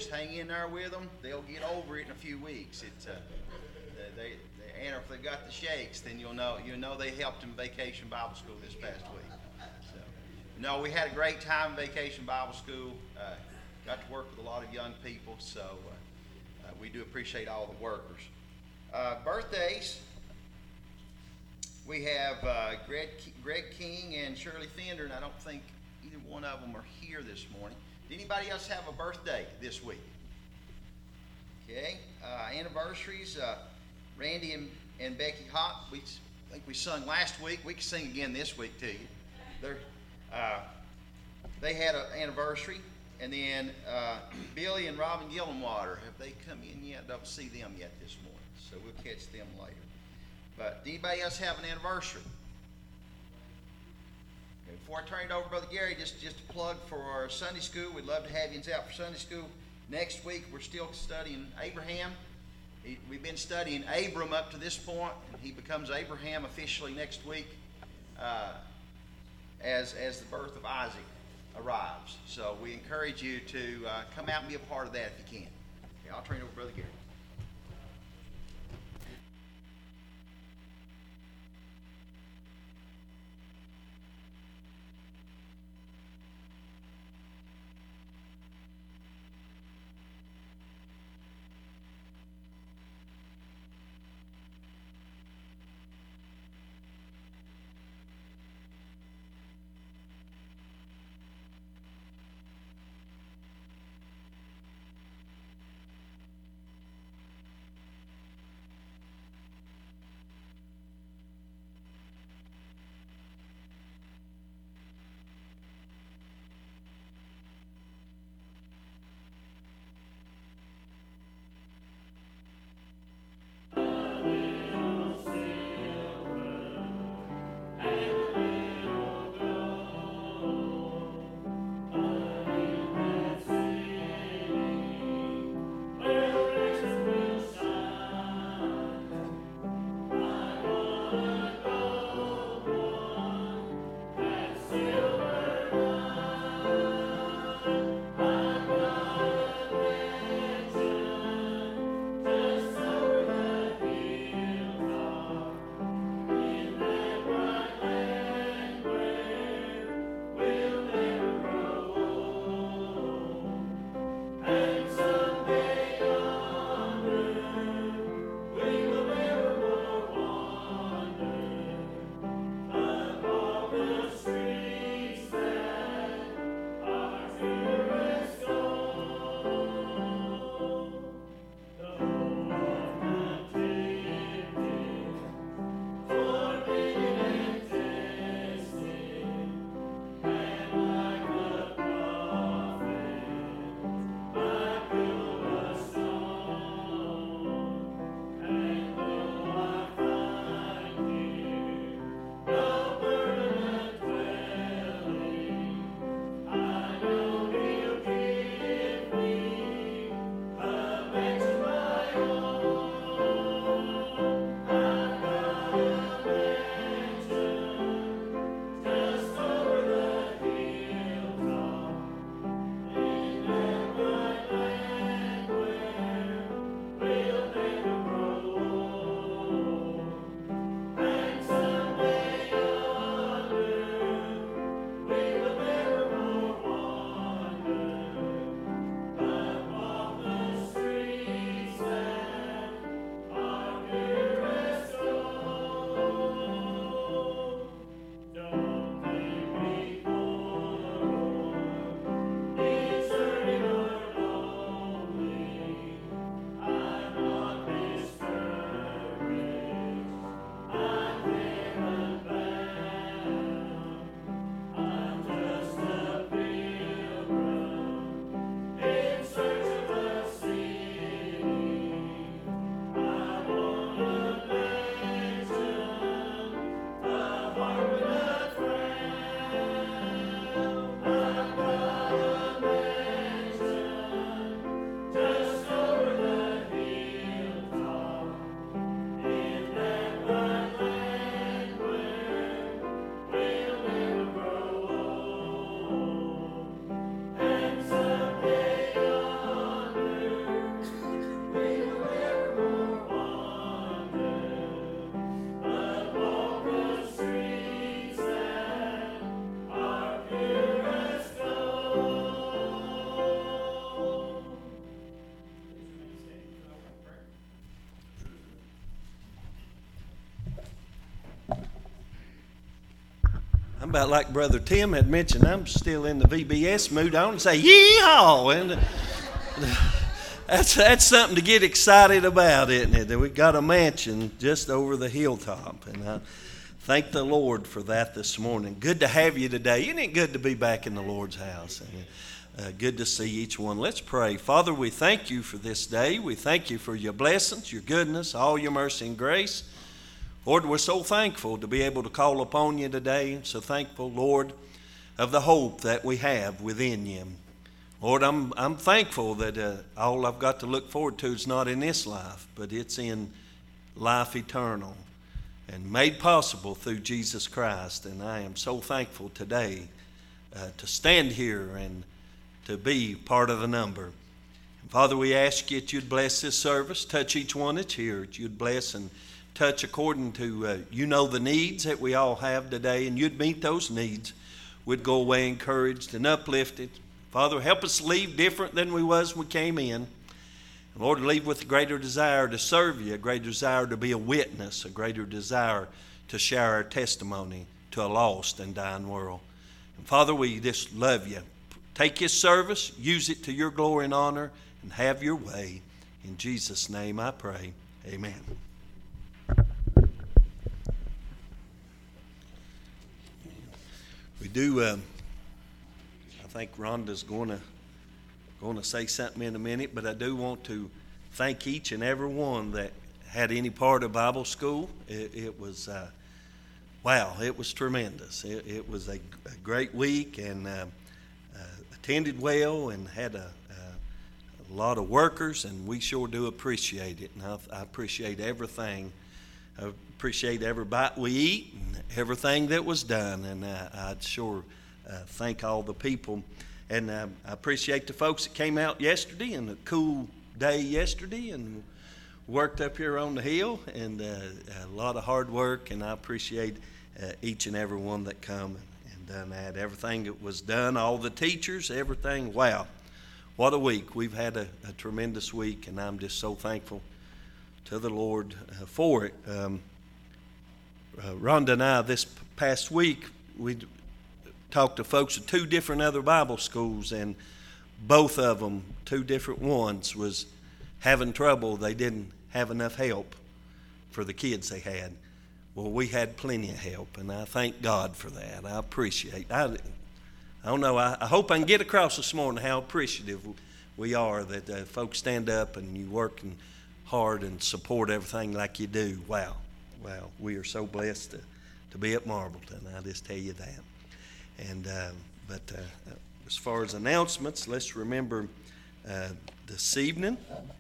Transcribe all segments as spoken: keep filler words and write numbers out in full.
just hang in there with them. They'll get over it in a few weeks. It's uh, they, they, they and if they've got the shakes, then you'll know you know they helped in Vacation Bible School this past week. So, no, we had a great time in Vacation Bible School. Uh, got to work with a lot of young people, so uh, uh, we do appreciate all the workers. Uh, birthdays. We have uh, Greg, Greg King and Shirley Fender, and I don't think either one of them are here this morning. Did anybody else have a birthday this week? Okay. Uh, anniversaries. Uh, Randy and, and Becky Hott. We I think we sung last week. We can sing again this week to you. They're, uh, they had an anniversary, and then uh, Billy and Robin Gillenwater. Have they come in yet? Don't see them yet this morning, so we'll catch them later. But did anybody else have an anniversary? Okay, before I turn it over to Brother Gary, just, just a plug for our Sunday school. We'd love to have you out for Sunday school. Next week, we're still studying Abraham. He, we've been studying Abram up to this point, and he becomes Abraham officially next week uh, as, as the birth of Isaac arrives. So we encourage you to uh, come out and be a part of that if you can. Okay, I'll turn it over to Brother Gary. I'm about like Brother Tim had mentioned, I'm still in the V B S mood. I want to say, yee-haw! And uh, that's, that's something to get excited about, isn't it? That we got a mansion just over the hilltop. And I thank the Lord for that this morning. Good to have you today. Isn't it good to be back in the Lord's house? And, uh, good to see each one. Let's pray. Father, we thank you for this day. We thank you for your blessings, your goodness, all your mercy and grace. Lord, we're so thankful to be able to call upon you today. So thankful, Lord, of the hope that we have within you. Lord, I'm I'm thankful that uh, all I've got to look forward to is not in this life, but it's in life eternal and made possible through Jesus Christ. And I am so thankful today uh, to stand here and to be part of the number. And Father, we ask you that you'd bless this service, touch each one that's here, that you'd bless and touch according to, uh, you know, the needs that we all have today, and you'd meet those needs. We'd go away encouraged and uplifted. Father, help us leave different than we was when we came in. And Lord, leave with a greater desire to serve you, a greater desire to be a witness, a greater desire to share our testimony to a lost and dying world. And Father, we just love you. Take this service, use it to your glory and honor, and have your way. In Jesus' name I pray. Amen. We do, um, I think Rhonda's going to going to say something in a minute, but I do want to thank each and every one that had any part of Bible school. It, it was, uh, wow, it was tremendous. It, it was a, a great week, and uh, uh, attended well and had a, a, a lot of workers, and we sure do appreciate it. And I, I appreciate everything. I appreciate every bite we eat and everything that was done, and uh, I'd sure uh, thank all the people. And uh, I appreciate the folks that came out yesterday and a cool day yesterday and worked up here on the hill, and uh, a lot of hard work, and I appreciate uh, each and every one that come and done that. Everything that was done, all the teachers, everything. Wow, what a week. We've had a, a tremendous week, and I'm just so thankful to the Lord uh, for it. Um, uh, Rhonda and I, this past week, we talked to folks at two different other Bible schools, and both of them, two different ones, was having trouble. They didn't have enough help for the kids they had. Well, we had plenty of help, and I thank God for that. I appreciate I, I don't know, I, I hope I can get across this morning how appreciative we are that uh, folks stand up and you work and hard and support everything like you do. Wow, wow, we are so blessed to, to be at Marbleton. I just tell you that. And uh, but uh, as far as announcements, let's remember uh, this evening,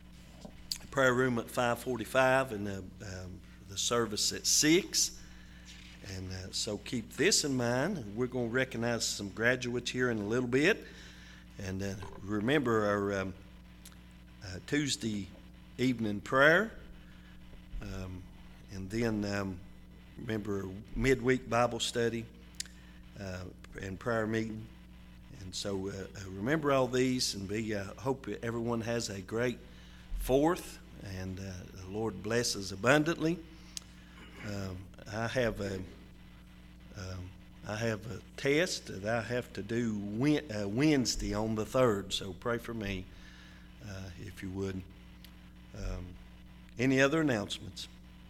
prayer room at five forty-five, and uh, um, the service at six. And uh, so keep this in mind. We're going to recognize some graduates here in a little bit. And uh, remember our um, uh, Tuesday evening prayer, um, and then um, remember midweek Bible study uh, and prayer meeting. And so uh, remember all these, and be uh, hope everyone has a great fourth, and uh, the Lord blesses abundantly. Um, I have a um, I have a test that I have to do win, uh, Wednesday on the third, so pray for me uh, if you would. Um, any other announcements?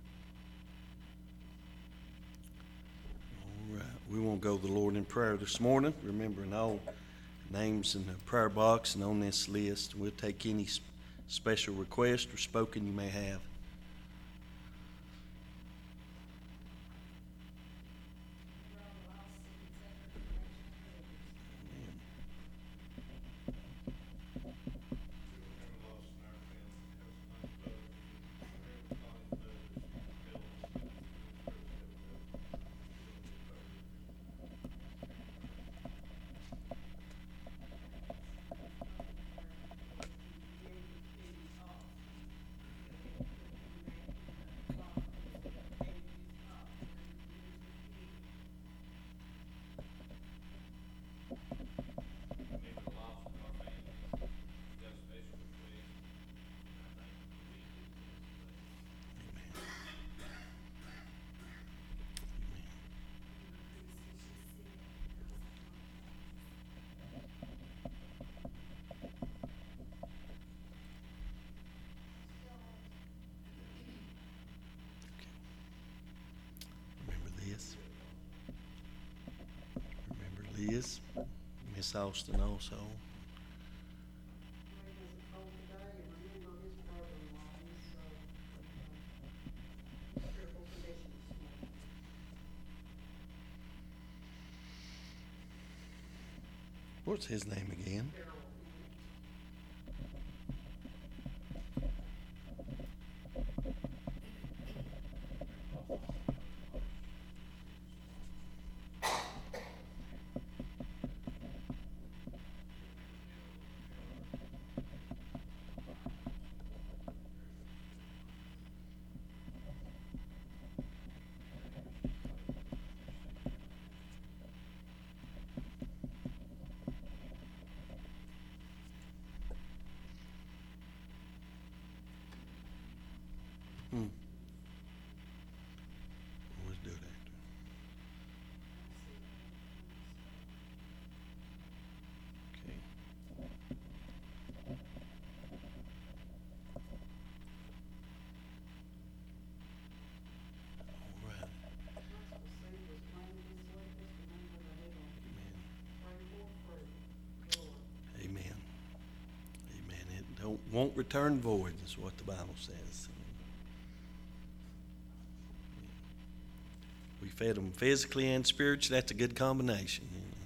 All right. We won't go to the Lord in prayer this morning, remembering all names in the prayer box and on this list. We'll take any sp- special request or spoken you may have. is. Miss Austin also. What's his name again? Hmm. Let's do that. Okay. All right. Amen. Amen. Amen. It don't, won't return void, is what the Bible says. We fed them physically and spiritually. That's a good combination.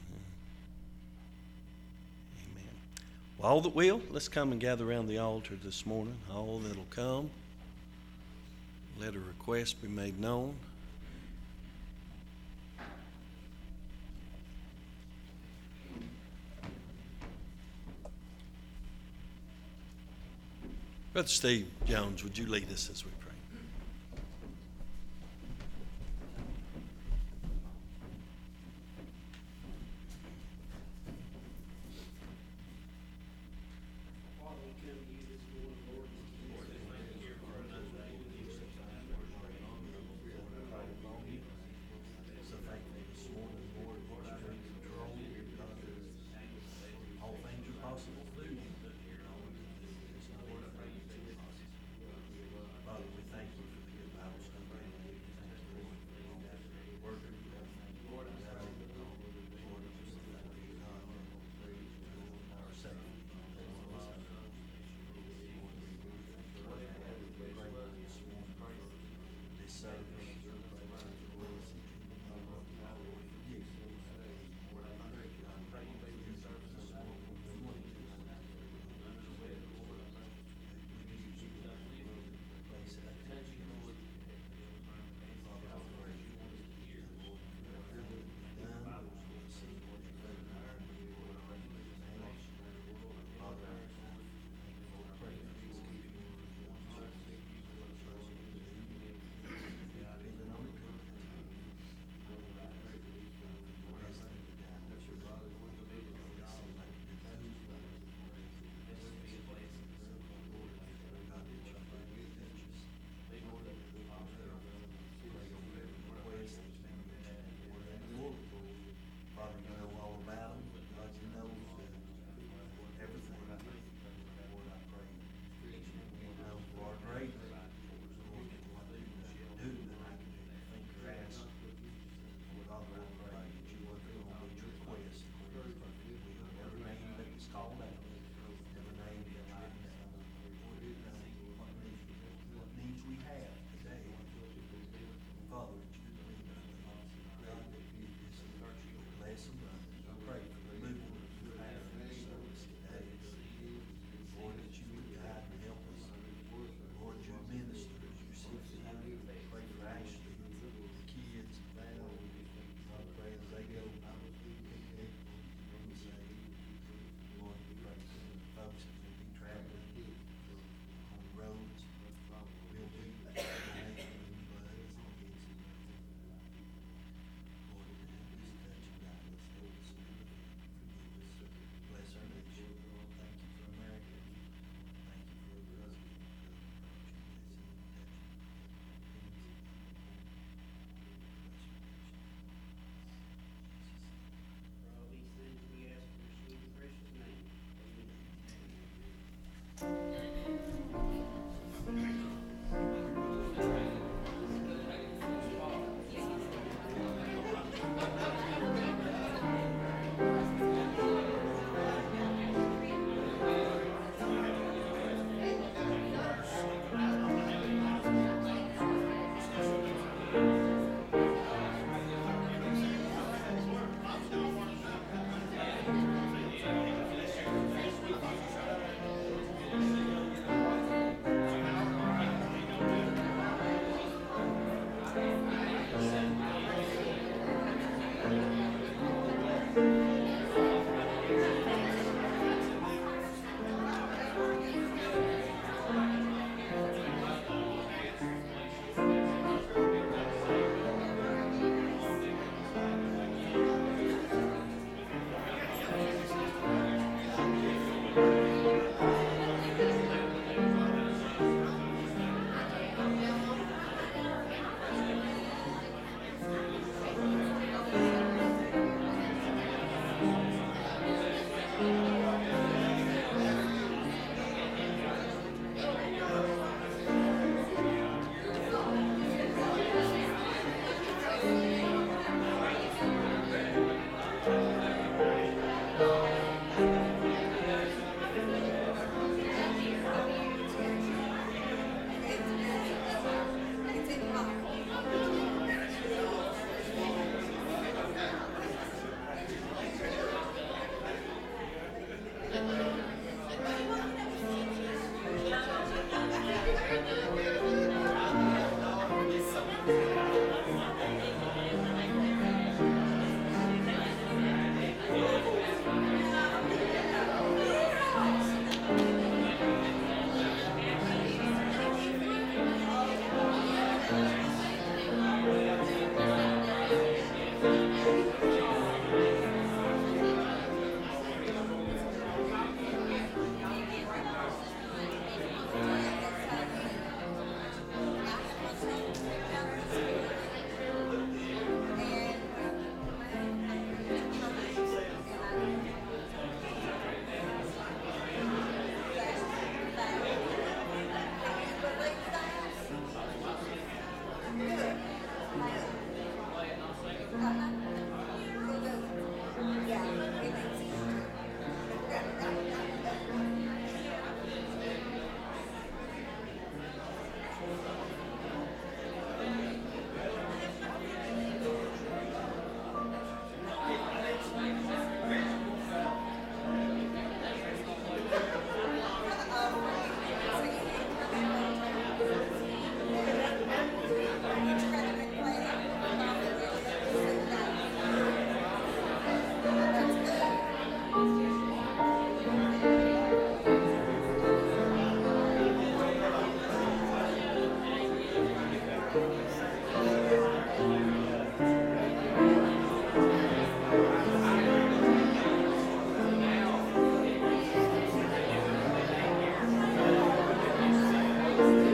Amen. Well, all that will, let's come and gather around the altar this morning. All that'll come, let a request be made known. Brother Steve Jones, would you lead us as we pray? Father, we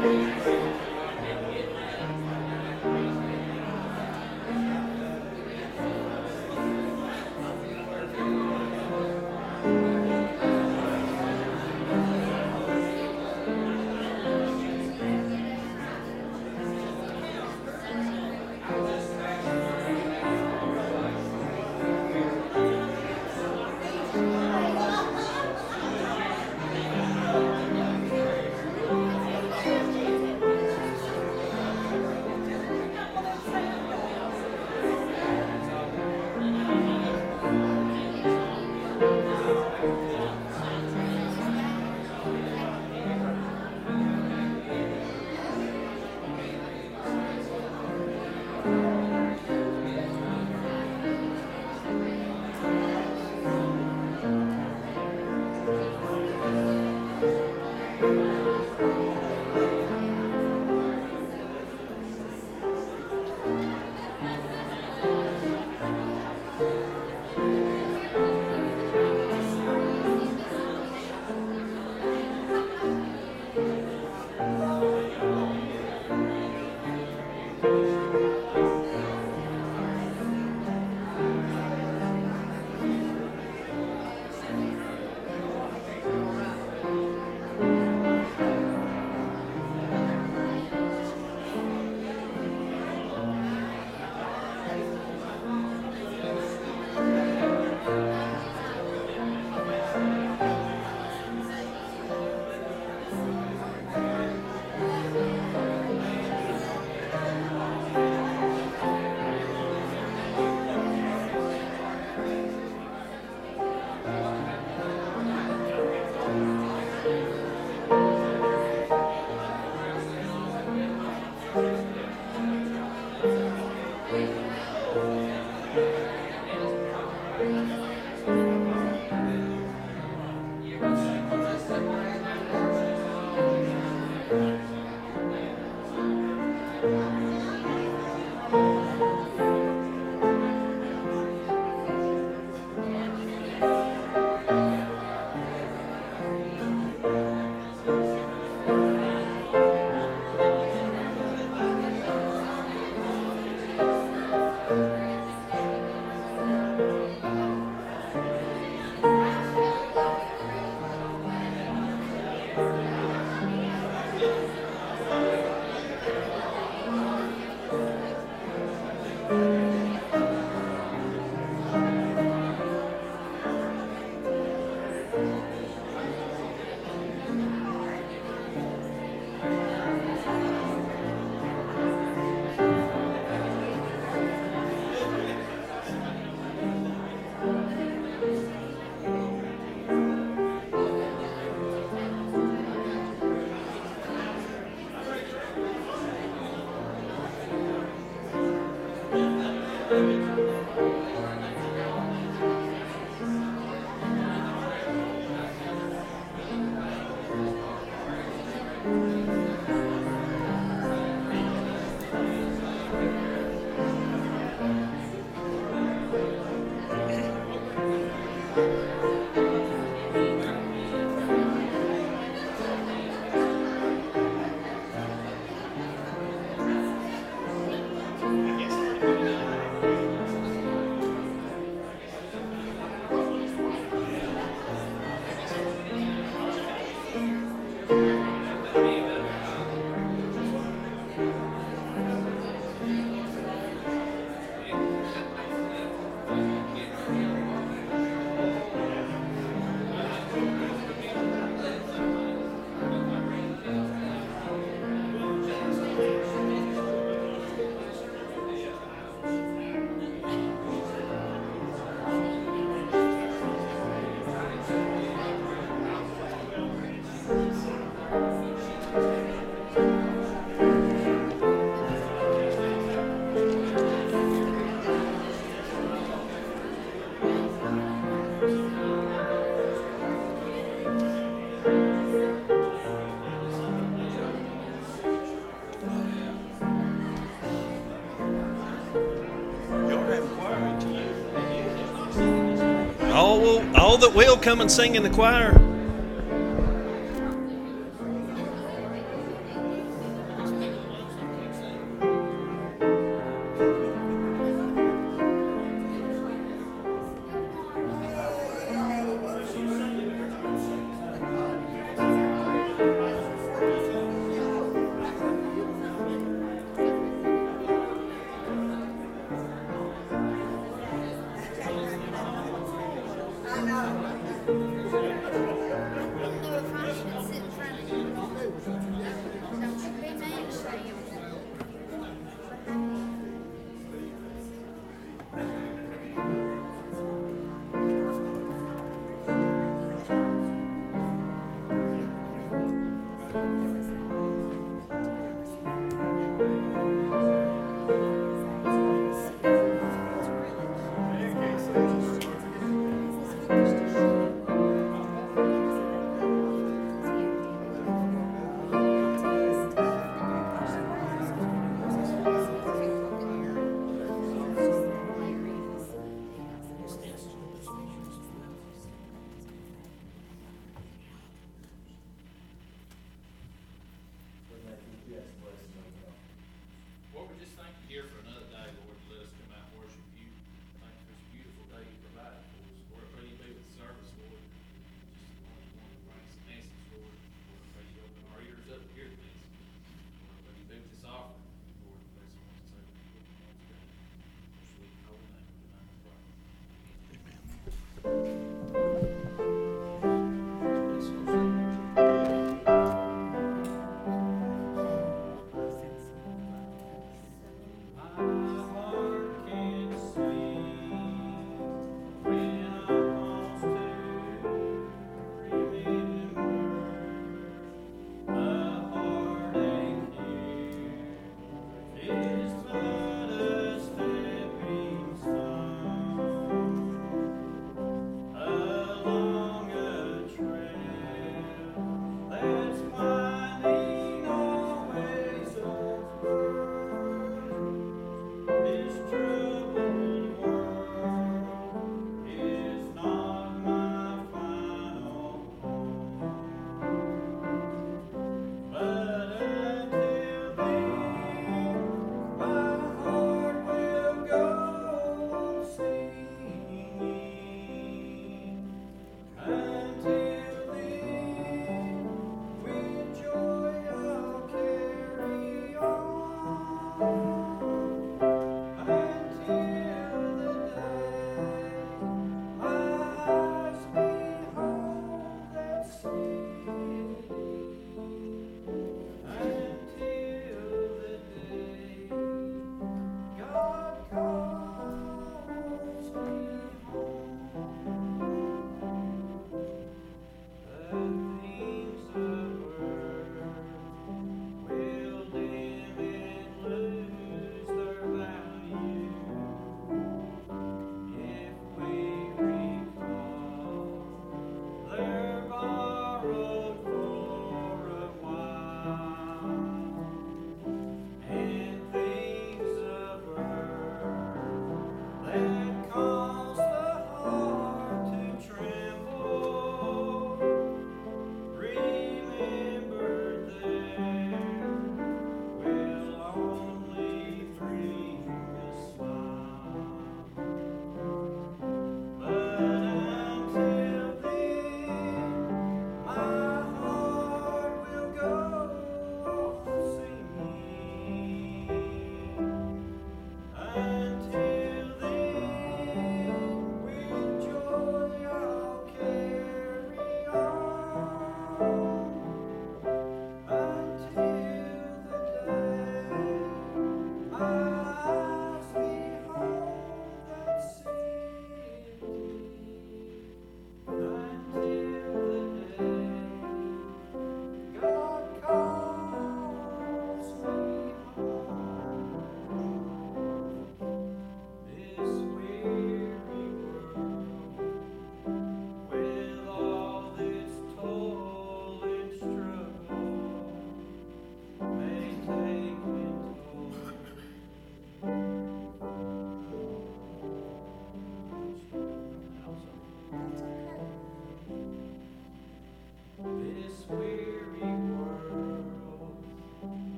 All that will come and sing in the choir.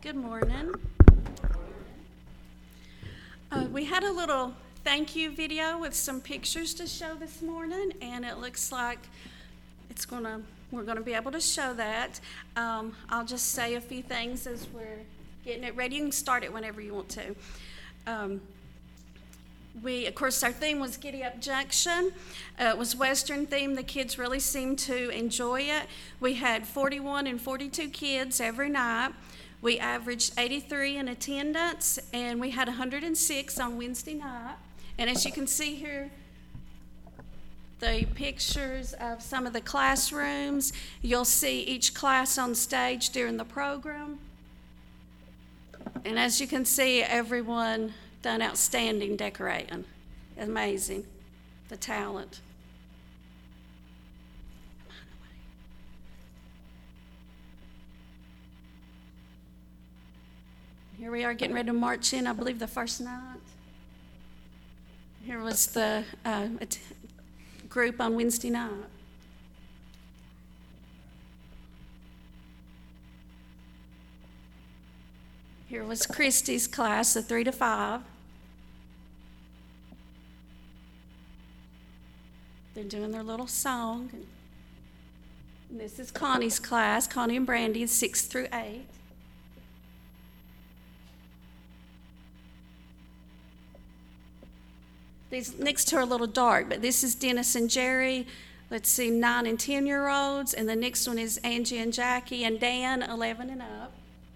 Good morning. Uh, we had a little thank you video with some pictures to show this morning, and it looks like it's gonna, we're gonna be able to show that. Um, I'll just say a few things as we're getting it ready. You can start it whenever you want to. Um, We, of course, our theme was Giddy Up Junction. Uh, it was Western theme. The kids really seemed to enjoy it. We had forty-one and forty-two kids every night. We averaged eighty-three in attendance, and we had one hundred six on Wednesday night. And as you can see here, the pictures of some of the classrooms. You'll see each class on stage during the program. And as you can see, everyone done outstanding decorating. Amazing, the talent. Here we are getting ready to march in, I believe, the first night. Here was the uh, group on Wednesday night. Here was Christy's class, the three to five. They're doing their little song. And this is Connie's class, Connie and Brandy, six through eight. These next two are a little dark, but this is Dennis and Jerry. Let's see, nine and ten-year-olds. And the next one is Angie and Jackie and Dan, eleven and up.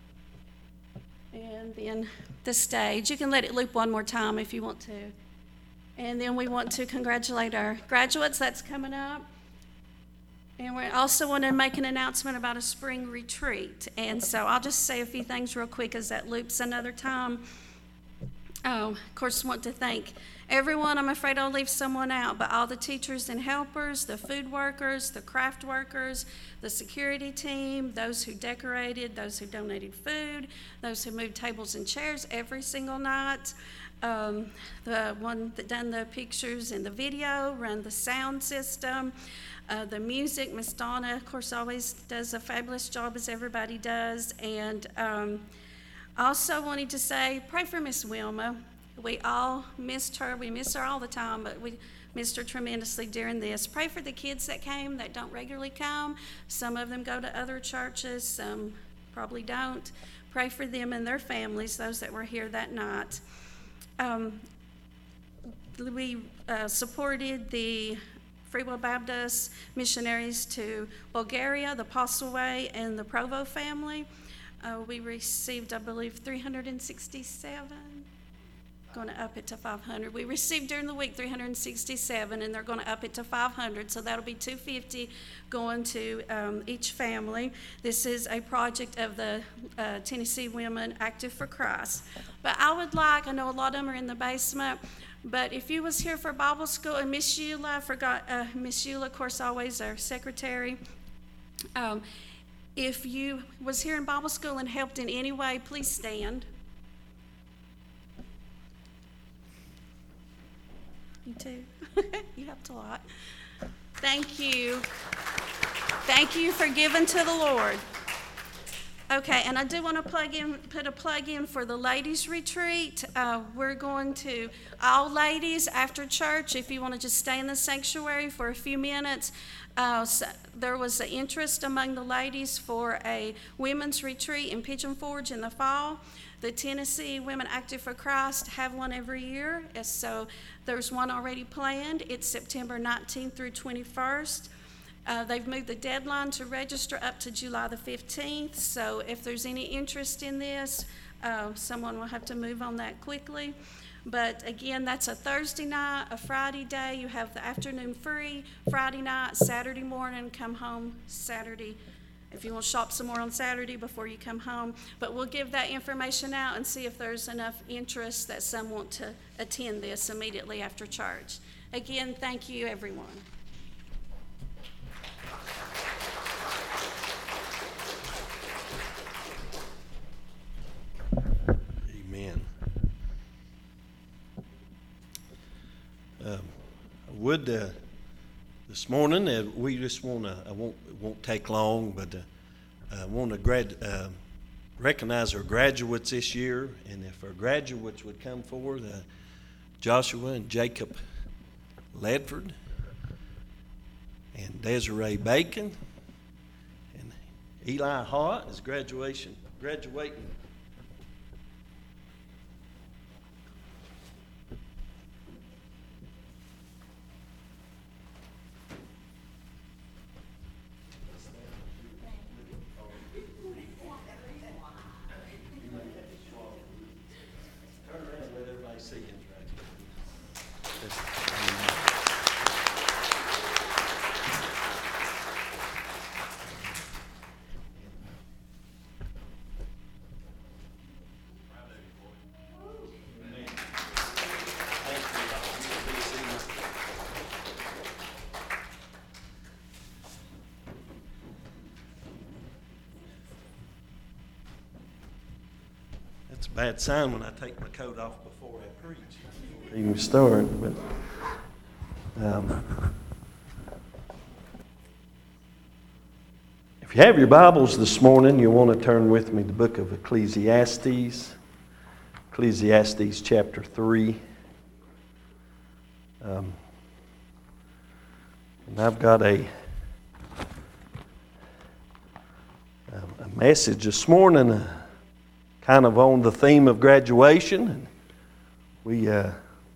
And then the stage. You can let it loop one more time if you want to. And then we want to congratulate our graduates. That's coming up. And we also want to make an announcement about a spring retreat. And so I'll just say a few things real quick as that loops another time. Oh, of course, want to thank everyone. I'm afraid I'll leave someone out, but all the teachers and helpers, the food workers, the craft workers, the security team, those who decorated, those who donated food, those who moved tables and chairs every single night, um, the one that done the pictures and the video, run the sound system, uh, the music. Miss Donna, of course, always does a fabulous job, as everybody does. And um, also wanted to say, pray for Miss Wilma. We all missed her. We miss her all the time, but we missed her tremendously during this. Pray for the kids that came that don't regularly come. Some of them go to other churches, some probably don't. Pray for them and their families, those that were here that night. Um, we uh, supported the Free Will Baptist missionaries to Bulgaria, the Apostle Way, and the Provo family. Uh, we received, I believe, three hundred sixty-seven. Going to up it to five hundred. We received during the week three hundred sixty-seven, and they're going to up it to five hundred, so that'll be two hundred fifty going to um, each family. This is a project of the uh, Tennessee Women Active for Christ. But I would like, I know a lot of them are in the basement, but if you was here for Bible school, and Miss Eula, I forgot, uh, Miss Eula, of course, always our secretary. Um, if you was here in Bible school and helped in any way, please stand. You too. You helped a lot. Thank you. Thank you for giving to the Lord. Okay, and I do want to plug in, put a plug in for the ladies' retreat. Uh, we're going to, all ladies after church, if you want to just stay in the sanctuary for a few minutes. Uh, so there was an interest among the ladies for a women's retreat in Pigeon Forge in the fall. The Tennessee Women Active for Christ have one every year, so there's one already planned. It's September nineteenth through twenty-first. Uh, they've moved the deadline to register up to July the fifteenth, so if there's any interest in this, uh, someone will have to move on that quickly. But again, that's a Thursday night, a Friday day. You have the afternoon free, Friday night, Saturday morning, come home Saturday. If you want to shop some more on Saturday before you come home. But we'll give that information out and see if there's enough interest that some want to attend this immediately after church. Again, thank you, everyone. Amen. Um, I would uh, this morning uh, we just want to. I won't it won't take long, but uh, I want to grad uh, recognize our graduates this year, and if our graduates would come forward, uh, Joshua and Jacob Ledford, and Desiree Bacon, and Eli Hart is graduation, graduating. Turn around, let everybody see him. That's a bad sign when I take my coat off before I preach. Even start, but um, if you have your Bibles this morning, you want to turn with me to the book of Ecclesiastes, Ecclesiastes chapter three. Um, and I've got a, a message this morning, uh, kind of on the theme of graduation. And we, uh,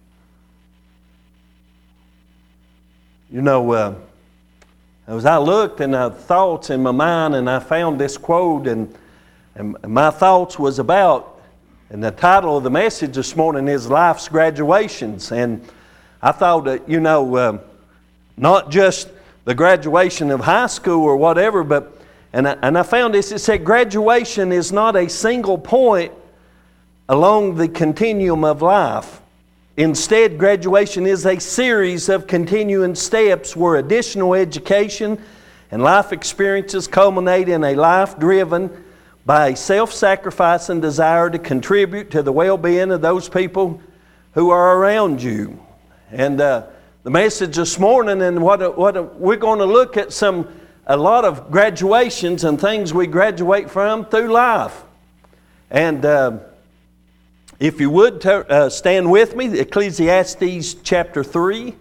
you know, uh, as I looked and I thoughts in my mind, and I found this quote, and, and my thoughts was about, and the title of the message this morning is Life's Graduations. And I thought that, you know, uh, not just the graduation of high school or whatever, but And I, and I found this, it said graduation is not a single point along the continuum of life. Instead, graduation is a series of continuing steps where additional education and life experiences culminate in a life driven by a self-sacrificing desire to contribute to the well-being of those people who are around you. And uh, the message this morning, and what, what we're going to look at some a lot of graduations and things we graduate from through life. And uh, if you would ter- uh, stand with me, Ecclesiastes chapter three.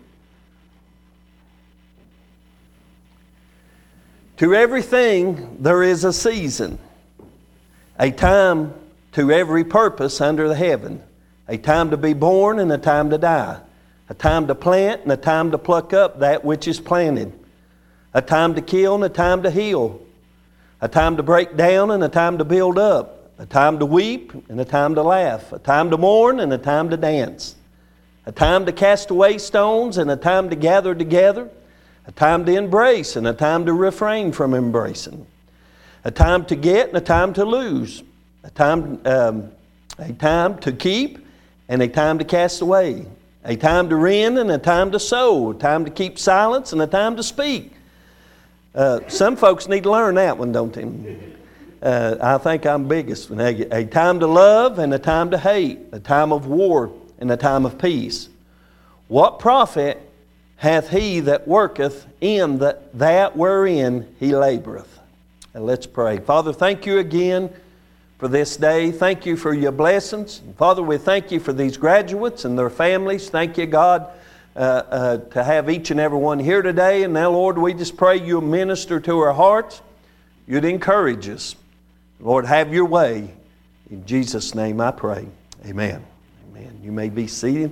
To everything there is a season, a time to every purpose under the heaven, a time to be born and a time to die, a time to plant and a time to pluck up that which is planted, a time to kill and a time to heal, a time to break down and a time to build up, a time to weep and a time to laugh, a time to mourn and a time to dance, a time to cast away stones and a time to gather together, a time to embrace and a time to refrain from embracing, a time to get and a time to lose, a time, um, a time to keep and a time to cast away, a time to rend and a time to sow, a time to keep silence and a time to speak. Uh, some folks need to learn that one, don't they? Uh, I think I'm biggest. A time to love and a time to hate, a time of war and a time of peace. What profit hath he that worketh in the, that wherein he laboreth? And let's pray. Father, thank you again for this day. Thank you for your blessings. Father, we thank you for these graduates and their families. Thank you, God, Uh, uh, to have each and every one here today. And now, Lord, we just pray you'll minister to our hearts. You'd encourage us. Lord, have your way. In Jesus' name I pray. Amen. Amen. You may be seated.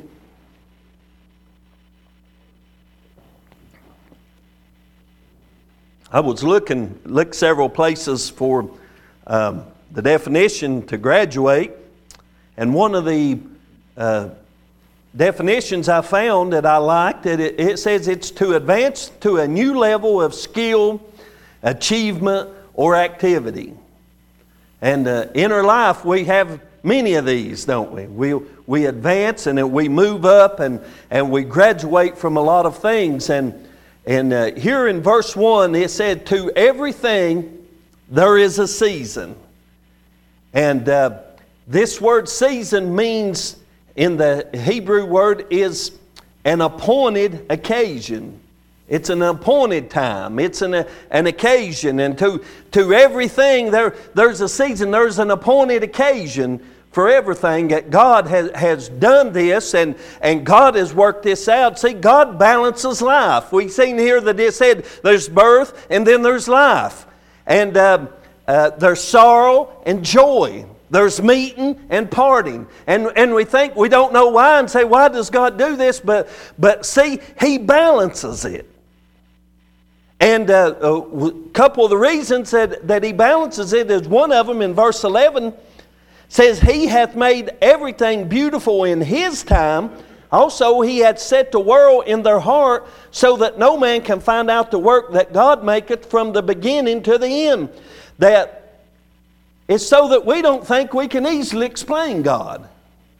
I was looking, looked several places for um, the definition to graduate. And one of the uh, definitions I found that I liked, that it, it says it's to advance to a new level of skill, achievement, or activity. And uh, in our life we have many of these, don't we? We, we advance and we move up and, and we graduate from a lot of things. And, and uh, here in verse one it said, to everything there is a season. And uh, this word season means, in the Hebrew word, is an appointed occasion. It's an appointed time. It's an, an occasion. And to, to everything, there, there's a season. There's an appointed occasion for everything. That God has, has done this, and, and God has worked this out. See, God balances life. We've seen here that it said there's birth and then there's life. And uh, uh, there's sorrow and joy. There's meeting and parting. And, and we think we don't know why and say, why does God do this? But, but see, He balances it. And uh, a couple of the reasons that, that He balances it is one of them in verse eleven says, He hath made everything beautiful in His time. Also He hath set the world in their heart, so that no man can find out the work that God maketh from the beginning to the end. That it's so that we don't think we can easily explain God.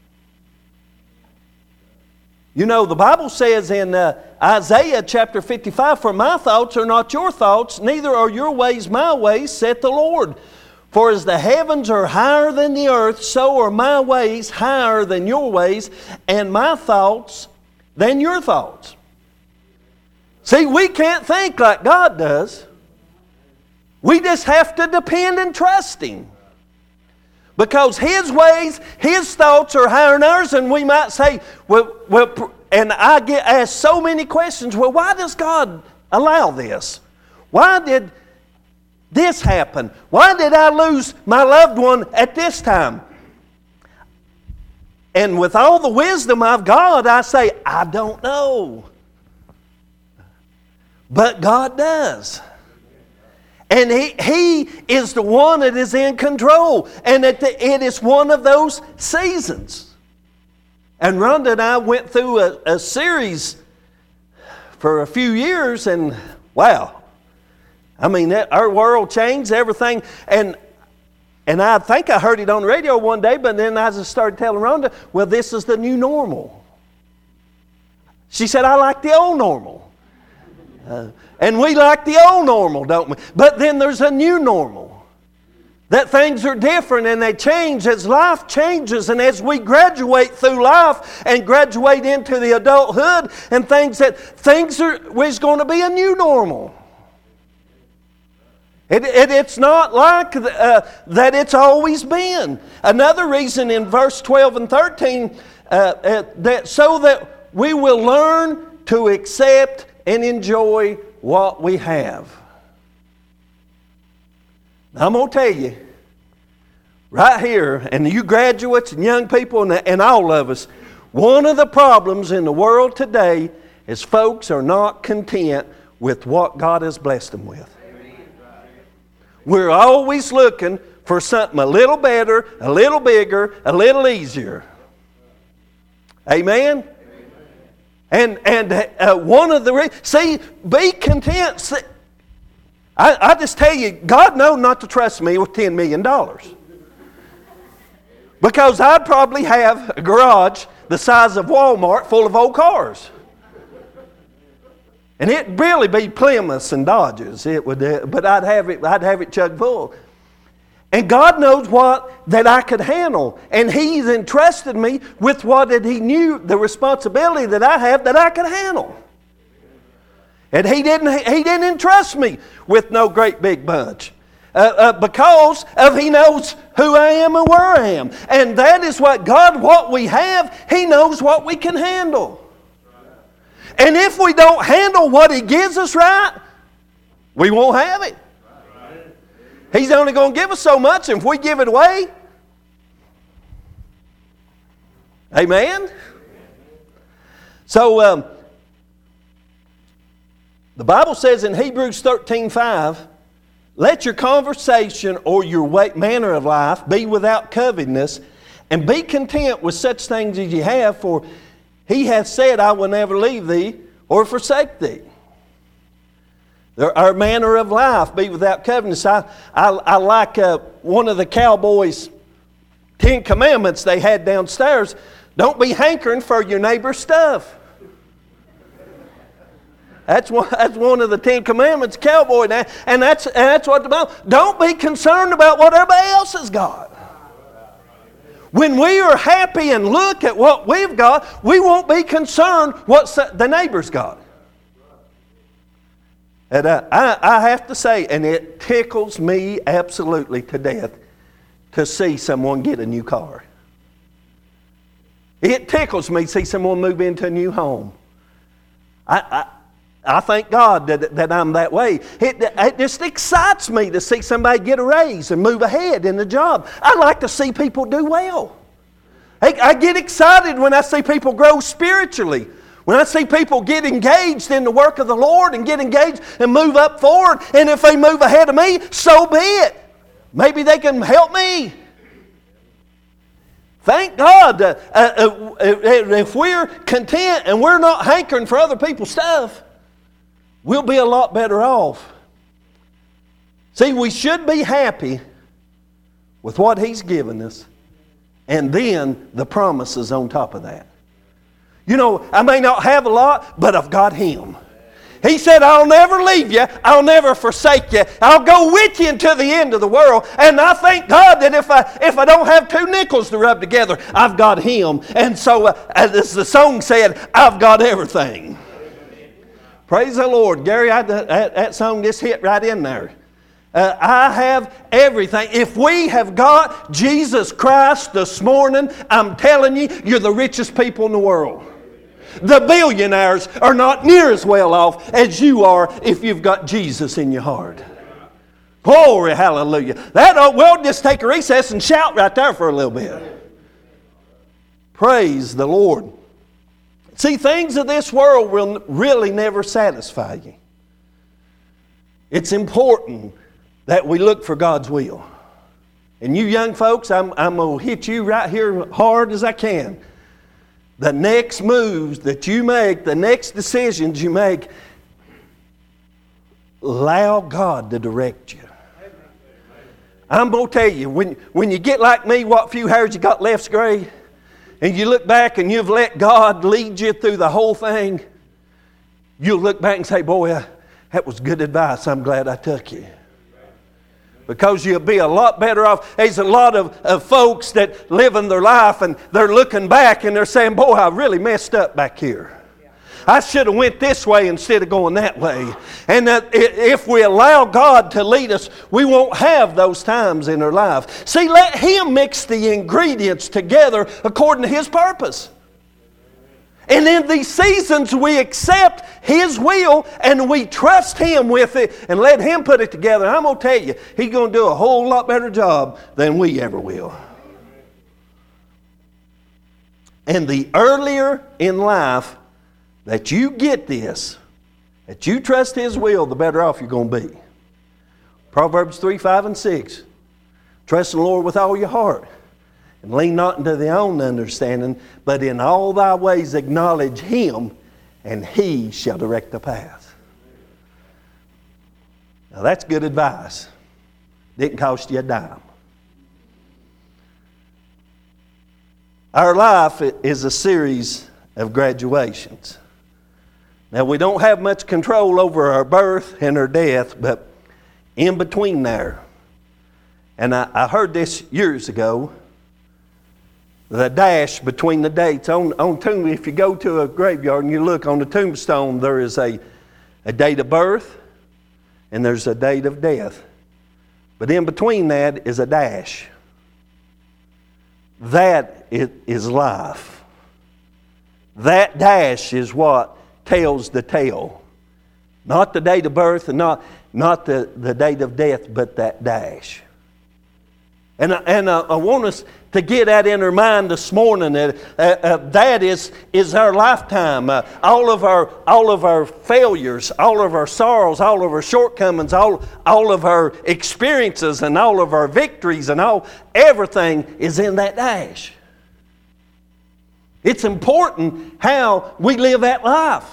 You know, the Bible says in uh, Isaiah chapter fifty-five, For my thoughts are not your thoughts, neither are your ways my ways, saith the Lord. For as the heavens are higher than the earth, so are my ways higher than your ways, and my thoughts than your thoughts. See, we can't think like God does. We just have to depend and trust Him. Because His ways, His thoughts are higher than ours, and we might say, well, well, and I get asked so many questions, well, why does God allow this? Why did this happen? Why did I lose my loved one at this time? And with all the wisdom of God, I say, I don't know. But God does. And he, he is the one that is in control. And it, it is one of those seasons. And Rhonda and I went through a, a series for a few years, and wow. I mean, that, our world changed, everything. And, and I think I heard it on the radio one day, but then I just started telling Rhonda, well, this is the new normal. She said, I like the old normal. Uh, and we like the old normal, don't we? But then there's a new normal. That things are different and they change as life changes, and as we graduate through life and graduate into the adulthood and things that things are, there's going to be a new normal. It, it, it's not like uh, that it's always been. Another reason in verse twelve and thirteen, uh, uh, that so that we will learn to accept and enjoy what we have. Now, I'm going to tell you, right here, and you graduates and young people and, and all of us, one of the problems in the world today is folks are not content with what God has blessed them with. We're always looking for something a little better, a little bigger, a little easier. Amen? And and uh, one of the re- see, be content. See, I, I just tell you, God knows not to trust me with ten million dollars. Because I'd probably have a garage the size of Walmart full of old cars. And it'd really be Plymouths and Dodges. It would, uh, but I'd have it. I'd have it chugged full. And God knows what that I could handle, and He's entrusted me with what that He knew the responsibility that I have that I could handle. And He didn't. He didn't entrust me with no great big bunch, uh, uh, because of He knows who I am and where I am, and that is what God. What we have, He knows what we can handle. And if we don't handle what He gives us right, we won't have it. He's only going to give us so much, and if we give it away, amen? So, um, the Bible says in Hebrews thirteen five, let your conversation or your way, manner of life be without covetousness, and be content with such things as you have, for He hath said, I will never leave thee or forsake thee. Our manner of life be without covetousness. I, I, I like uh, one of the cowboys' Ten Commandments they had downstairs. Don't be hankering for your neighbor's stuff. That's one, that's one of the Ten Commandments, cowboy. And that's, and that's what the Bible. Don't be concerned about what everybody else has got. When we are happy and look at what we've got, we won't be concerned what the neighbor's got. And I, I, I have to say, and it tickles me absolutely to death to see someone get a new car. It tickles me to see someone move into a new home. I, I, I thank God that, that I'm that way. It, it just excites me to see somebody get a raise and move ahead in the job. I like to see people do well. I, I get excited when I see people grow spiritually. When I see people get engaged in the work of the Lord and get engaged and move up forward, and if they move ahead of me, so be it. Maybe they can help me. Thank God. Uh, uh, if we're content and we're not hankering for other people's stuff, we'll be a lot better off. See, we should be happy with what He's given us, and then the promises on top of that. You know, I may not have a lot, but I've got Him. He said, I'll never leave you. I'll never forsake you. I'll go with you until the end of the world. And I thank God that if I if I don't have two nickels to rub together, I've got Him. And so, uh, as the song said, I've got everything. Praise the Lord. Gary, I, that, that song just hit right in there. Uh, I have everything. If we have got Jesus Christ this morning, I'm telling you, you're the richest people in the world. The billionaires are not near as well off as you are if you've got Jesus in your heart. Glory, hallelujah. That, oh, we'll just take a recess and shout right there for a little bit. Praise the Lord. See, things of this world will really never satisfy you. It's important that we look for God's will. And you young folks, I'm, I'm going to hit you right here hard as I can. The next moves that you make, the next decisions you make, allow God to direct you. I'm going to tell you, when, when you get like me, what few hairs you got left's gray, and you look back and you've let God lead you through the whole thing, you'll look back and say, boy, that was good advice. I'm glad I took you. Because you'll be a lot better off. There's a lot of, of folks that live in their life and they're looking back and they're saying, boy, I really messed up back here. I should have went this way instead of going that way. And that if we allow God to lead us, we won't have those times in our life. See, let Him mix the ingredients together according to His purpose. And in these seasons, we accept His will and we trust Him with it and let Him put it together. I'm going to tell you, He's going to do a whole lot better job than we ever will. And the earlier in life that you get this, that you trust His will, the better off you're going to be. Proverbs three, five, and six. Trust in the Lord with all your heart. And lean not into thy own understanding, but in all thy ways acknowledge Him, and He shall direct the path. Now that's good advice. Didn't cost you a dime. Our life is a series of graduations. Now we don't have much control over our birth and our death, but in between there, and I, I heard this years ago, the dash between the dates on, on tomb. If you go to a graveyard and you look on the tombstone, there is a, a date of birth and there's a date of death. But in between that is a dash. That is life. That dash is what tells the tale. Not the date of birth and not, not the, the date of death, but that dash. And, and uh, I want us to get that in our mind this morning. Uh, uh, that is, is our lifetime. Uh, all of our all of our failures, all of our sorrows, all of our shortcomings, all, all of our experiences and all of our victories and all everything is in that dash. It's important how we live that life.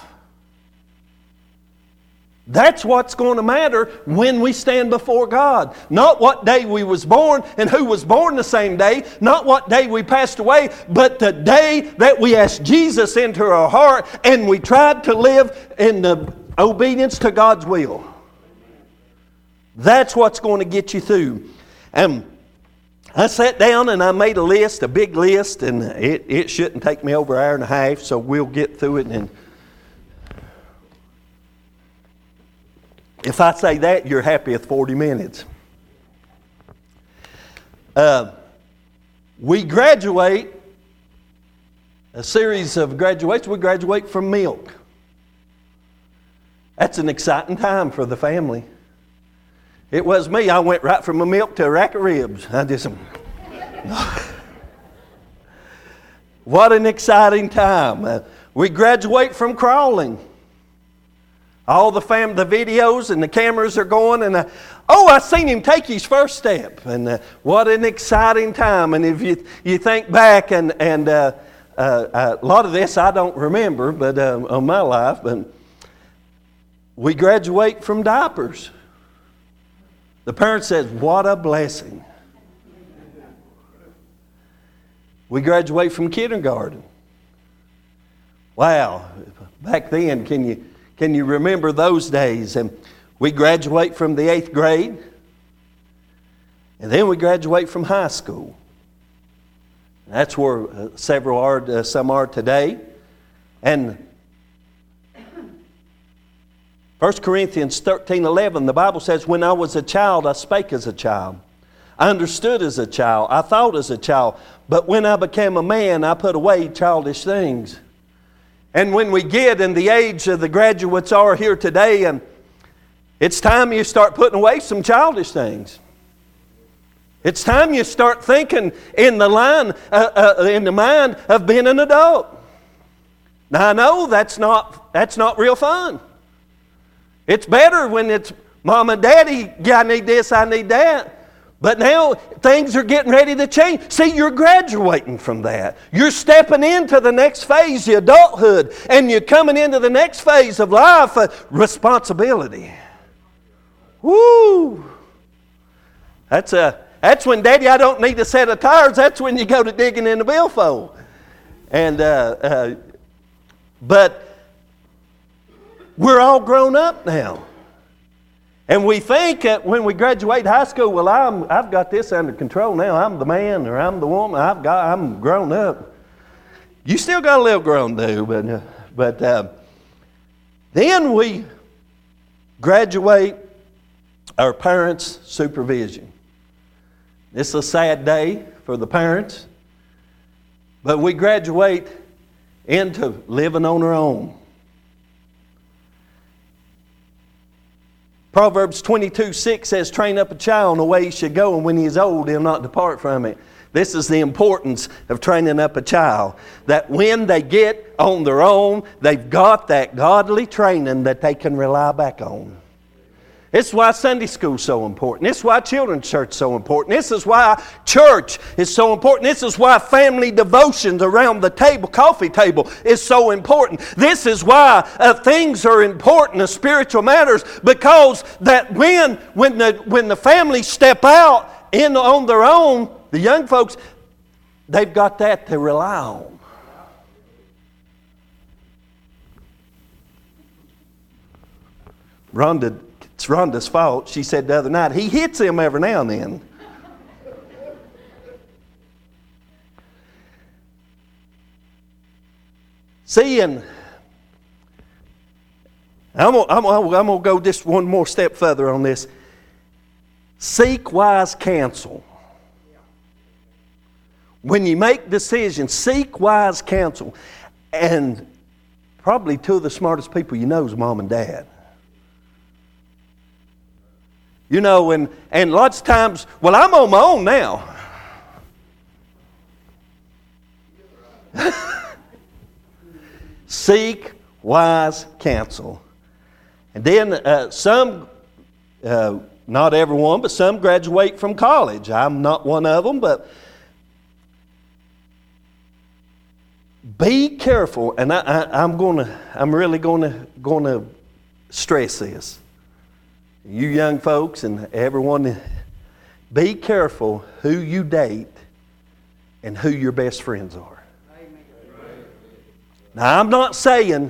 That's what's going to matter when we stand before God. Not what day we was born and who was born the same day. Not what day we passed away. But the day that we asked Jesus into our heart and we tried to live in the obedience to God's will. That's what's going to get you through. And I sat down and I made a list, a big list, and it, it shouldn't take me over an hour and a half, so we'll get through it in If I say that, you're happy with forty minutes. Uh, we graduate, a series of graduations, we graduate from milk. That's an exciting time for the family. It was me. I went right from a milk to a rack of ribs. I just... What an exciting time. Uh, we graduate from crawling. All the fam, the videos and the cameras are going, and uh, oh, I seen him take his first step, and uh, what an exciting time! And if you you think back, and and uh, uh, uh, a lot of this I don't remember, but uh, on my life, but we graduate from diapers. The parent says, "What a blessing!" We graduate from kindergarten. Wow! Back then, can you? Can you remember those days? And we graduate from the eighth grade, and then we graduate from high school. That's where uh, several are, uh, some are today. And First Corinthians thirteen eleven, the Bible says, "When I was a child, I spake as a child. I understood as a child. I thought as a child. But when I became a man, I put away childish things." And when we get in the age of the graduates are here today, and it's time you start putting away some childish things. It's time you start thinking in the line, uh, uh, in the mind of being an adult. Now I know that's not that's not real fun. It's better when it's Mom and Daddy, yeah, I need this, I need that. But now things are getting ready to change. See, you're graduating from that. You're stepping into the next phase, the adulthood, and you're coming into the next phase of life, uh, responsibility. Woo! That's a that's when, Daddy, I don't need a set of tires. That's when you go to digging in the billfold. And uh, uh, but we're all grown up now. And we think that when we graduate high school, well, I'm, I've got this under control now. I'm the man, or I'm the woman. I've got, I'm grown up. You still got a little grown to do, but, uh, but uh, then we graduate our parents' supervision. This is a sad day for the parents, but we graduate into living on our own. Proverbs twenty-two six says, "Train up a child in the way he should go, and when he is old, he'll not depart from it." This is the importance of training up a child. That when they get on their own, they've got that godly training that they can rely back on. This is why Sunday school is so important. This is why children's church is so important. This is why church is so important. This is why family devotions around the table, coffee table, is so important. This is why uh, things are important, the spiritual matters, because that when when the when the families step out in on their own, the young folks, they've got that to rely on. Rhonda. It's Rhonda's fault. She said the other night, he hits him every now and then. See, and I'm going I'm I'm to go just one more step further on this. Seek wise counsel. When you make decisions, seek wise counsel. And probably two of the smartest people you know is Mom and Dad. You know, and, and lots of times, well, I'm on my own now. Seek wise counsel. And then uh, some, uh, not everyone, but some graduate from college. I'm not one of them, but be careful. And I, I, I'm gonna, I'm really gonna, gonna stress this. You young folks and everyone, be careful who you date and who your best friends are. Amen. Now, I'm not saying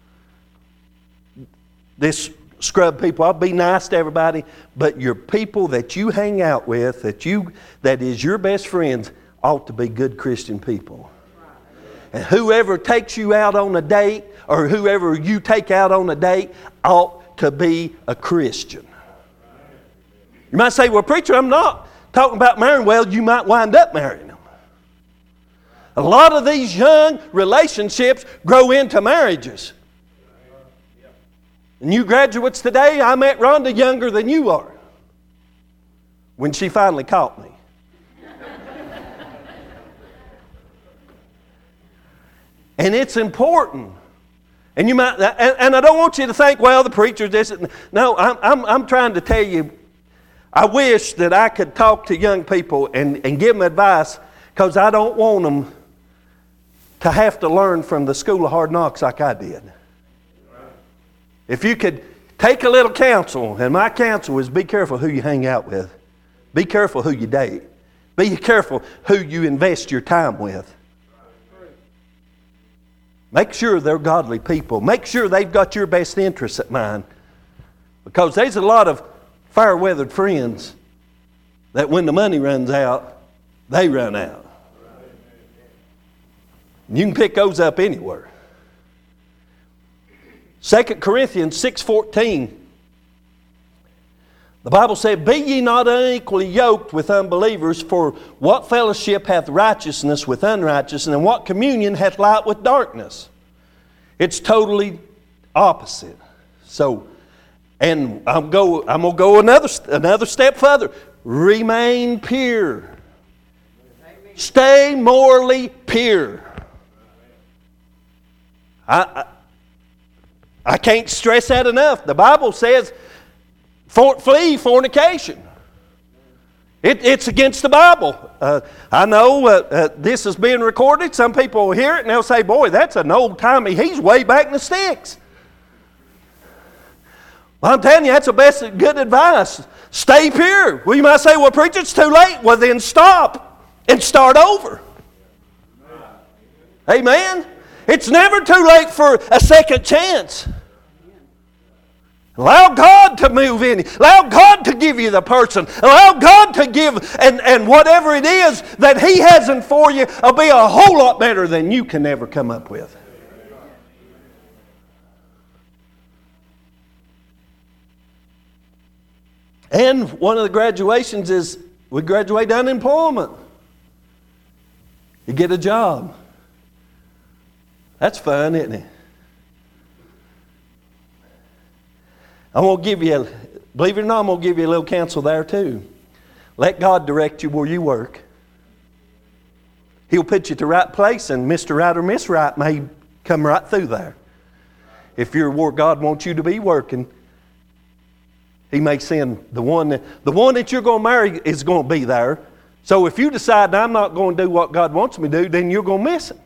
this scrub people, I'll be nice to everybody, but your people that you hang out with, that you that is your best friends, ought to be good Christian people. And whoever takes you out on a date, or whoever you take out on a date, ought to be a Christian. You might say, well, preacher, I'm not talking about marrying. Well, you might wind up marrying them. A lot of these young relationships grow into marriages. And you graduates today, I met Rhonda younger than you are when she finally caught me. And it's important. And you might, and, and I don't want you to think, well, the preacher's this. No, I'm, I'm, I'm trying to tell you, I wish that I could talk to young people and, and give them advice, because I don't want them to have to learn from the school of hard knocks like I did. If you could take a little counsel, and my counsel is be careful who you hang out with. Be careful who you date. Be careful who you invest your time with. Make sure they're godly people. Make sure they've got your best interests at mind. Because there's a lot of fair-weathered friends that when the money runs out, they run out. You can pick those up anywhere. Second Corinthians six fourteen. The Bible said, be ye not unequally yoked with unbelievers, for what fellowship hath righteousness with unrighteousness, and what communion hath light with darkness? It's totally opposite. So, and I'm go. I'm gonna go another another step further. Remain pure. Stay morally pure. I, I I can't stress that enough. The Bible says, For, flee fornication. It, it's against the Bible. Uh, I know uh, uh, this is being recorded. Some people will hear it and they'll say, boy, that's an old-timey. He's way back in the sticks. Well, I'm telling you, that's the best good advice. Stay pure. Well, you might say, well, preacher, it's too late. Well, then stop and start over. Amen? It's never too late for a second chance. Allow God to move in. Allow God to give you the person. Allow God to give, and, and whatever it is that He has in for you will be a whole lot better than you can ever come up with. And one of the graduations is we graduate to unemployment. You get a job. That's fun, isn't it? I'm going to give you, a, believe it or not, I'm going to give you a little counsel there too. Let God direct you where you work. He'll put you to the right place, and Mister Right or Miss Right may come right through there. If you're where God wants you to be working, He may send the one that, the one that you're going to marry is going to be there. So if you decide I'm not going to do what God wants me to do, then you're going to miss it.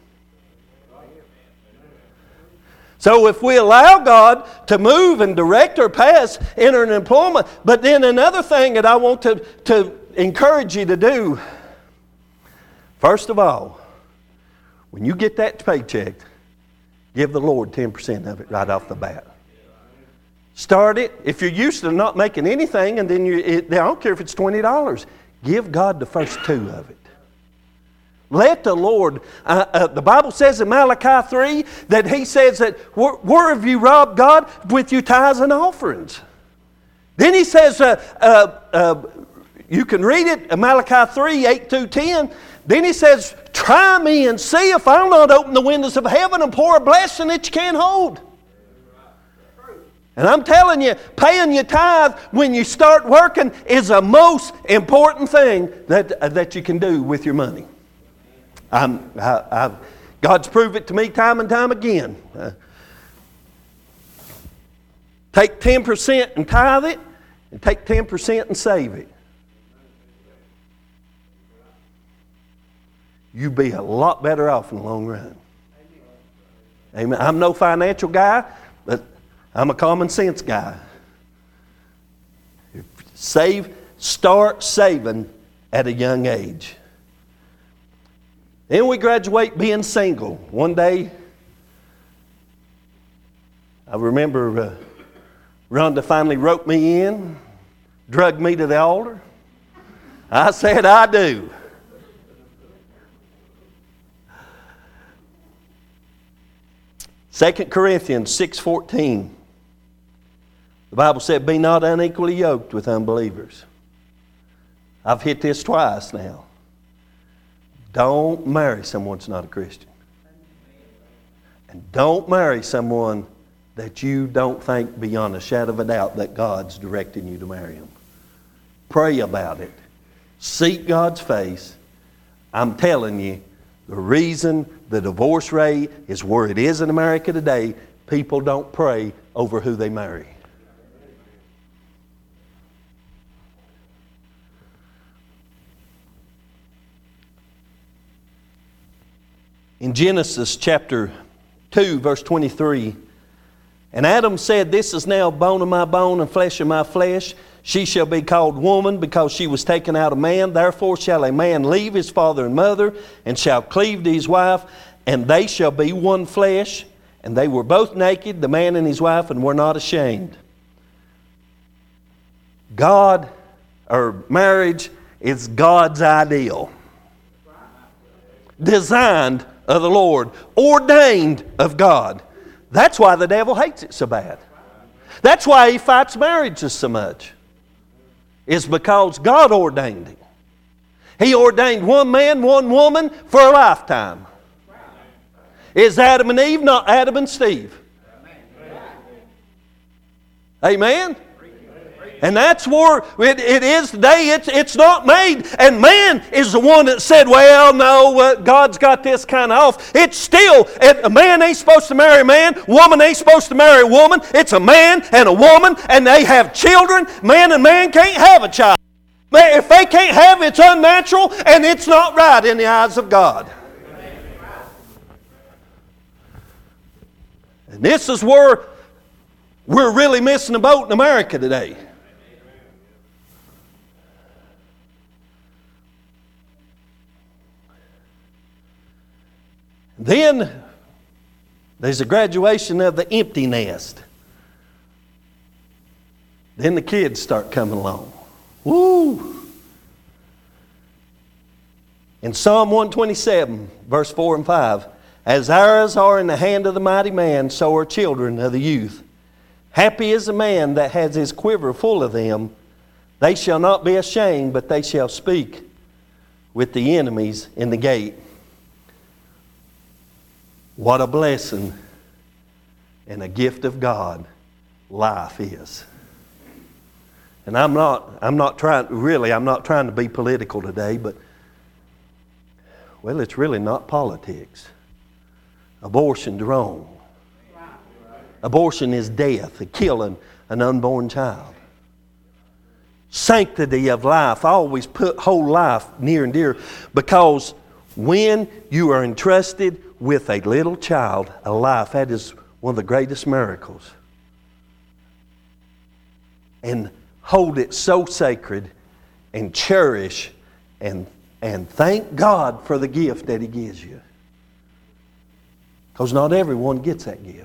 So if we allow God to move and direct our paths, enter an employment. But then another thing that I want to, to encourage you to do, first of all, when you get that paycheck, give the Lord ten percent of it right off the bat. Start it. If you're used to not making anything, and then you, it, I don't care if it's twenty dollars, give God the first two of it. Let the Lord, uh, uh, the Bible says in Malachi three that He says that where, where have you robbed God? With your tithes and offerings. Then He says, uh, uh, uh, you can read it, Malachi three, eight through ten. Then He says, try me and see if I'll not open the windows of heaven and pour a blessing that you can't hold. And I'm telling you, paying your tithe when you start working is the most important thing that, uh, that you can do with your money. I'm, I, I've, God's proved it to me time and time again. Uh, take ten percent and tithe it, and take ten percent and save it. You'll be a lot better off in the long run. Amen. I'm no financial guy, but I'm a common sense guy. Save, start saving at a young age. Then we graduate being single. One day, I remember uh, Rhonda finally wrote me in, drugged me to the altar. I said, I do. Second Corinthians six fourteen. The Bible said, be not unequally yoked with unbelievers. I've hit this twice now. Don't marry someone that's not a Christian. And don't marry someone that you don't think beyond a shadow of a doubt that God's directing you to marry them. Pray about it. Seek God's face. I'm telling you, the reason the divorce rate is where it is in America today, people don't pray over who they marry. In Genesis chapter two, verse twenty-three, and Adam said, this is now bone of my bone and flesh of my flesh. She shall be called woman because she was taken out of man. Therefore shall a man leave his father and mother and shall cleave to his wife, and they shall be one flesh. And they were both naked, the man and his wife, and were not ashamed. God, or marriage, is God's ideal. Designed of the Lord. Ordained of God. That's why the devil hates it so bad. That's why he fights marriages so much. It's because God ordained it. He ordained one man, one woman for a lifetime. Is Adam and Eve not Adam and Steve? Amen? And that's where it, it is today. It's, it's not made. And man is the one that said, well, no, uh, God's got this kind of off. It's still, a man ain't supposed to marry a man. Woman ain't supposed to marry a woman. It's a man and a woman, and they have children. Man and man can't have a child. If they can't have it, it's unnatural, and it's not right in the eyes of God. And this is where we're really missing the boat in America today. Then there's a graduation of the empty nest. Then the kids start coming along. Woo! In Psalm one twenty-seven, verse four and five, as arrows are in the hand of the mighty man, so are children of the youth. Happy is the man that has his quiver full of them. They shall not be ashamed, but they shall speak with the enemies in the gate. What a blessing and a gift of God life is. And I'm not, I'm not trying, really, I'm not trying to be political today, but, well, it's really not politics. Abortion's wrong. Abortion is death, killing an unborn child. Sanctity of life. I always put whole life near and dear, because when you are entrusted with a little child, a life, that is one of the greatest miracles. And hold it so sacred and cherish and, and thank God for the gift that He gives you. Because not everyone gets that gift.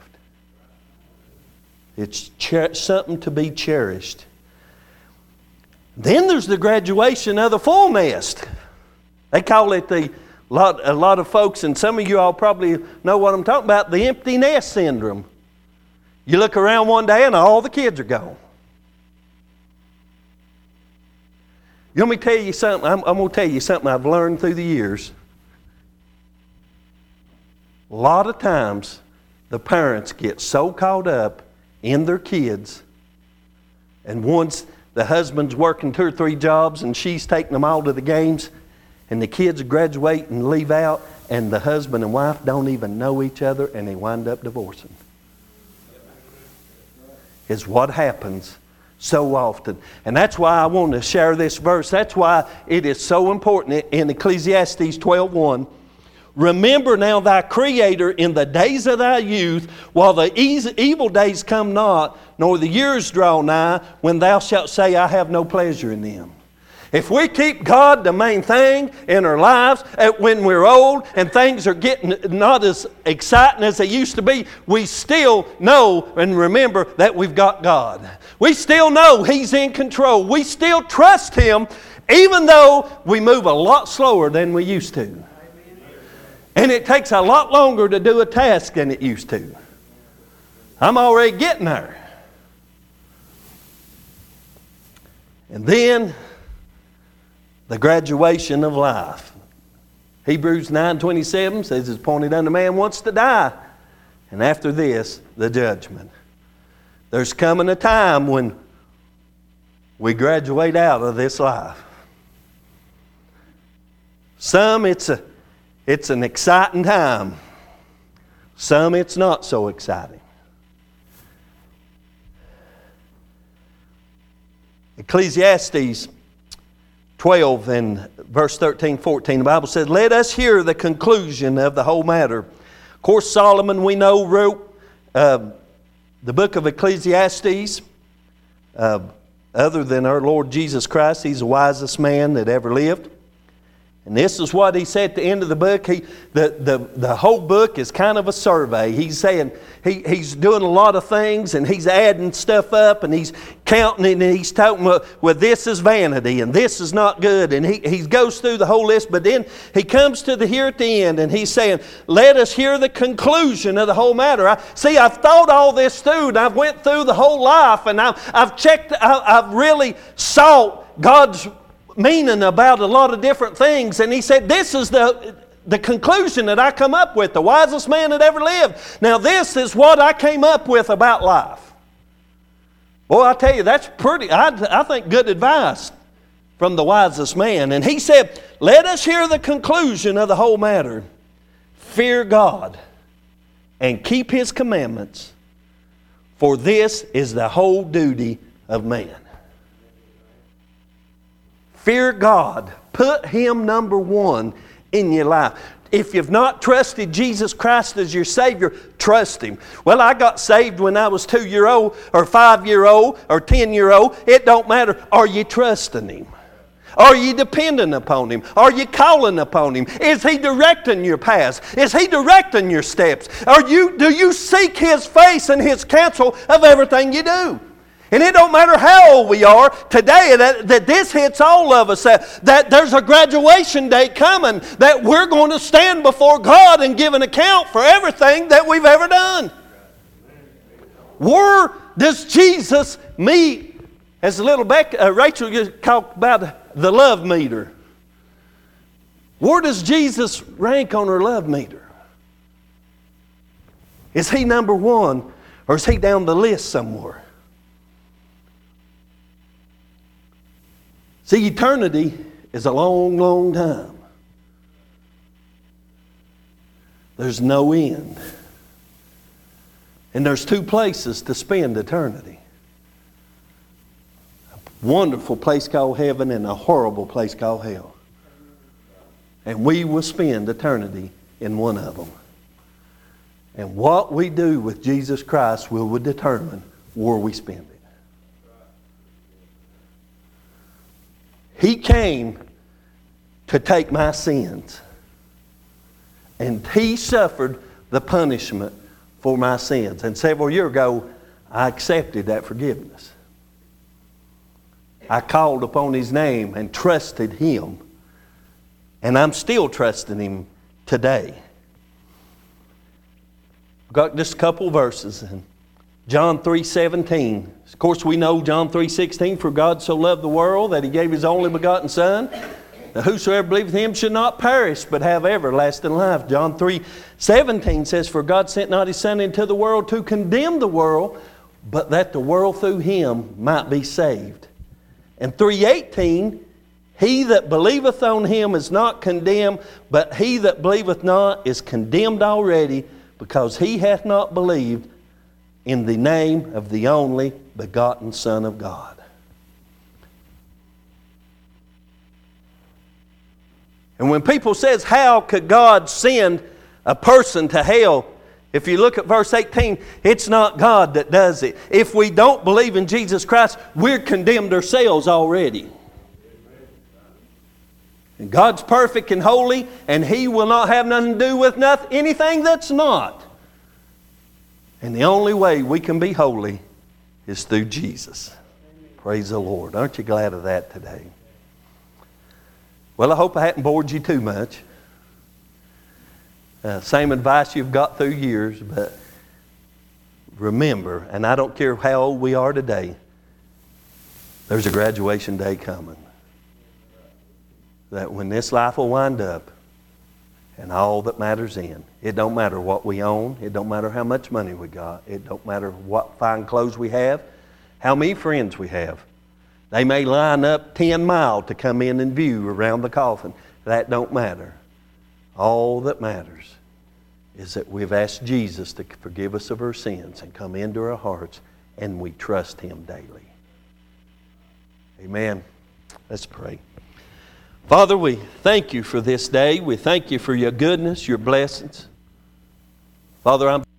It's cher- something to be cherished. Then there's the graduation of the full nest. They call it the, lot, a lot of folks, and some of you all probably know what I'm talking about, the empty nest syndrome. You look around one day and all the kids are gone. You want me to tell you something? I'm, I'm going to tell you something I've learned through the years. A lot of times, the parents get so caught up in their kids, and once the husband's working two or three jobs and she's taking them all to the games, and the kids graduate and leave out, and the husband and wife don't even know each other, and they wind up divorcing. Is what happens so often. And that's why I want to share this verse. That's why it is so important in Ecclesiastes twelve one. Remember now thy Creator in the days of thy youth, while the evil days come not, nor the years draw nigh, when thou shalt say, I have no pleasure in them. If we keep God the main thing in our lives, when we're old and things are getting not as exciting as they used to be, we still know and remember that we've got God. We still know He's in control. We still trust Him, even though we move a lot slower than we used to. And it takes a lot longer to do a task than it used to. I'm already getting there. And then the graduation of life. Hebrews nine twenty-seven says it's appointed unto man once to die, and after this, the judgment. There's coming a time when we graduate out of this life. Some it's a it's an exciting time. Some it's not so exciting. Ecclesiastes twelve and verse thirteen, fourteen, the Bible says, let us hear the conclusion of the whole matter. Of course, Solomon, we know, wrote uh, the book of Ecclesiastes. Uh, other than our Lord Jesus Christ, he's the wisest man that ever lived. And this is what he said at the end of the book. He, the, the, the whole book is kind of a survey. He's saying he, he's doing a lot of things and he's adding stuff up and he's counting it and he's talking, well, well this is vanity and this is not good. And he, he goes through the whole list, but then he comes to the here at the end and he's saying, let us hear the conclusion of the whole matter. I, see, I've thought all this through and I've went through the whole life and I've, I've checked, I, I've really sought God's meaning about a lot of different things, and he said this is the the conclusion that I come up with, the wisest man that ever lived. Now this is what I came up with about life. Boy, I tell you, that's pretty, I, I think, good advice from the wisest man. And he said, let us hear the conclusion of the whole matter. Fear God and keep His commandments, for this is the whole duty of man. Fear God. Put Him number one in your life. If you've not trusted Jesus Christ as your Savior, trust Him. Well, I got saved when I was two-year-old or five-year-old or ten-year-old. It don't matter. Are you trusting Him? Are you dependent upon Him? Are you calling upon Him? Is He directing your paths? Is He directing your steps? Are you, do you seek His face and His counsel of everything you do? And it don't matter how old we are today, that, that this hits all of us, that, that there's a graduation date coming, that we're going to stand before God and give an account for everything that we've ever done. Where does Jesus meet, as little Beck, uh, Rachel just talked about the love meter. Where does Jesus rank on her love meter? Is He number one, or is He down the list somewhere? See, eternity is a long, long time. There's no end. And there's two places to spend eternity. A wonderful place called heaven and a horrible place called hell. And we will spend eternity in one of them. And what we do with Jesus Christ will determine where we spend it. He came to take my sins. And He suffered the punishment for my sins. And several years ago, I accepted that forgiveness. I called upon His name and trusted Him. And I'm still trusting Him today. I've got just a couple verses in John three seventeen. Of course, we know John three sixteen, for God so loved the world that He gave His only begotten Son, that whosoever believeth Him should not perish, but have everlasting life. John three seventeen says, for God sent not His Son into the world to condemn the world, but that the world through Him might be saved. And three eighteen, he that believeth on Him is not condemned, but he that believeth not is condemned already, because he hath not believed in the name of the only begotten Son of God. And when people says, how could God send a person to hell? If you look at verse eighteen, it's not God that does it. If we don't believe in Jesus Christ, we're condemned ourselves already. And God's perfect and holy, and He will not have nothing to do with nothing, anything that's not. And the only way we can be holy is through Jesus. Praise the Lord. Aren't you glad of that today? Well, I hope I haven't bored you too much. Uh, same advice you've got through years, but remember, and I don't care how old we are today, There's a graduation day coming. That when this life will wind up and all that matters in, it don't matter what we own, it don't matter how much money we got, it don't matter what fine clothes we have, how many friends we have. They may line up ten miles to come in and view around the coffin. That don't matter. All that matters is that we've asked Jesus to forgive us of our sins and come into our hearts, and we trust Him daily. Amen. Let's pray. Father, we thank You for this day. We thank You for Your goodness, Your blessings. Father, I'm